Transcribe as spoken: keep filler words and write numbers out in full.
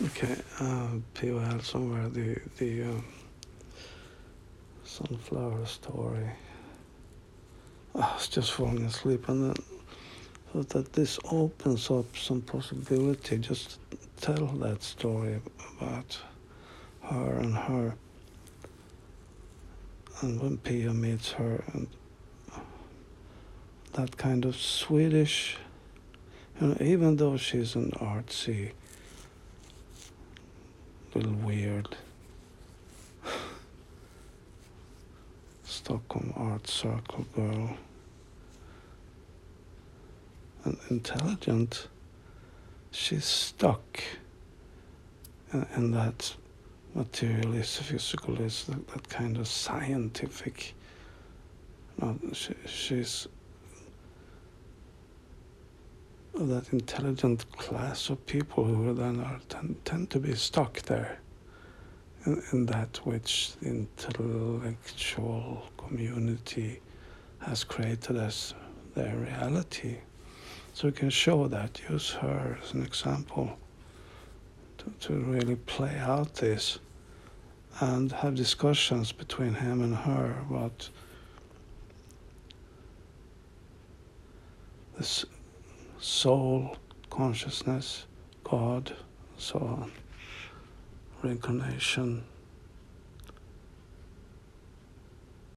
Okay, uh, P O L somewhere, the, the uh, sunflower story. I was just falling asleep, and then thought that this opens up some possibility. Just tell that story about her and her, and when Pia meets her, and that kind of Swedish, you know, even though she's an artsy, little weird Stockholm art circle girl, and intelligent, she's stuck in, in that materialist, physicalist, that, that kind of scientific. No, she, she's of that intelligent class of people who then are tend, tend to be stuck there in, in that which the intellectual community has created as their reality. So we can show that, use her as an example to, to really play out this and have discussions between him and her about this soul, consciousness, God, so on, reincarnation,